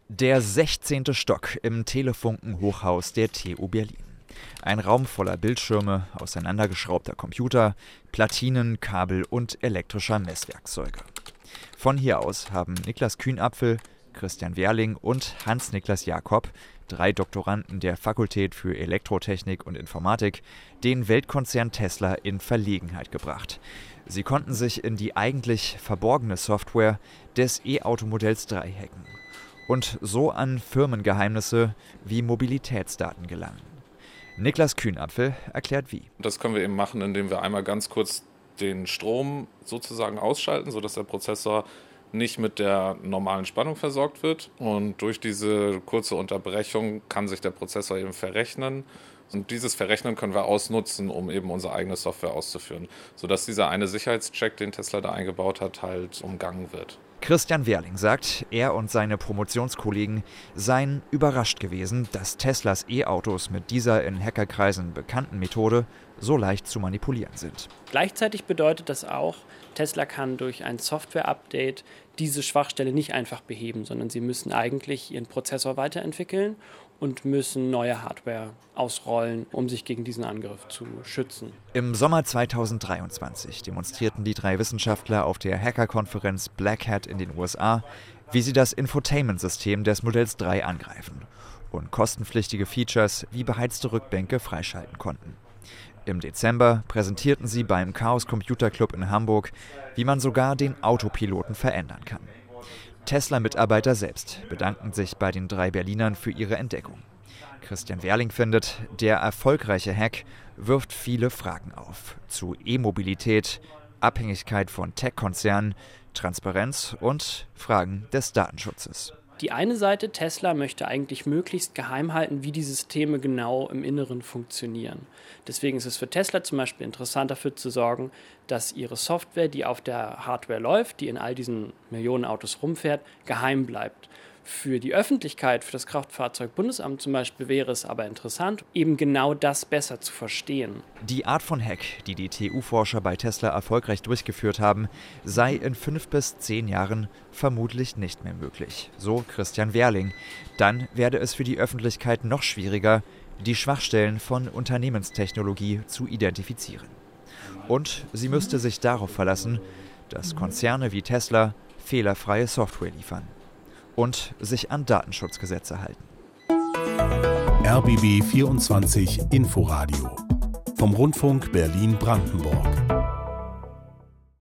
Der 16. Stock im Telefunken-Hochhaus der TU Berlin. Ein Raum voller Bildschirme, auseinandergeschraubter Computer, Platinen, Kabel und elektrischer Messwerkzeuge. Von hier aus haben Niklas Kühnapfel, Christian Werling und Hans-Niklas Jakob, 3 Doktoranden der Fakultät für Elektrotechnik und Informatik, den Weltkonzern Tesla in Verlegenheit gebracht. Sie konnten sich in die eigentlich verborgene Software des E-Auto-Modells 3 hacken und so an Firmengeheimnisse wie Mobilitätsdaten gelangen. Niklas Kühnapfel erklärt wie. Das können wir eben machen, indem wir einmal ganz kurz den Strom sozusagen ausschalten, sodass der Prozessor nicht mit der normalen Spannung versorgt wird. Und durch diese kurze Unterbrechung kann sich der Prozessor eben verrechnen. Und dieses Verrechnen können wir ausnutzen, um eben unsere eigene Software auszuführen, sodass dieser eine Sicherheitscheck, den Tesla da eingebaut hat, halt umgangen wird. Christian Werling sagt, er und seine Promotionskollegen seien überrascht gewesen, dass Teslas E-Autos mit dieser in Hackerkreisen bekannten Methode so leicht zu manipulieren sind. Gleichzeitig bedeutet das auch, Tesla kann durch ein Software-Update diese Schwachstelle nicht einfach beheben, sondern sie müssen eigentlich ihren Prozessor weiterentwickeln und müssen neue Hardware ausrollen, um sich gegen diesen Angriff zu schützen. Im Sommer 2023 demonstrierten die 3 Wissenschaftler auf der Hackerkonferenz Black Hat in den USA, wie sie das Infotainment-System des Modells 3 angreifen und kostenpflichtige Features wie beheizte Rückbänke freischalten konnten. Im Dezember präsentierten sie beim Chaos Computer Club in Hamburg, wie man sogar den Autopiloten verändern kann. Tesla-Mitarbeiter selbst bedanken sich bei den 3 Berlinern für ihre Entdeckung. Christian Werling findet, der erfolgreiche Hack wirft viele Fragen auf zu E-Mobilität, Abhängigkeit von Tech-Konzernen, Transparenz und Fragen des Datenschutzes. Die eine Seite, Tesla, möchte eigentlich möglichst geheim halten, wie die Systeme genau im Inneren funktionieren. Deswegen ist es für Tesla zum Beispiel interessant, dafür zu sorgen, dass ihre Software, die auf der Hardware läuft, die in all diesen Millionen Autos rumfährt, geheim bleibt. Für die Öffentlichkeit, für das Kraftfahrzeugbundesamt zum Beispiel, wäre es aber interessant, eben genau das besser zu verstehen. Die Art von Hack, die die TU-Forscher bei Tesla erfolgreich durchgeführt haben, sei in 5 bis 10 Jahren vermutlich nicht mehr möglich, so Christian Werling. Dann werde es für die Öffentlichkeit noch schwieriger, die Schwachstellen von Unternehmenstechnologie zu identifizieren. Und sie müsste sich darauf verlassen, dass Konzerne wie Tesla fehlerfreie Software liefern und sich an Datenschutzgesetze halten. RBB 24 Inforadio vom Rundfunk Berlin-Brandenburg.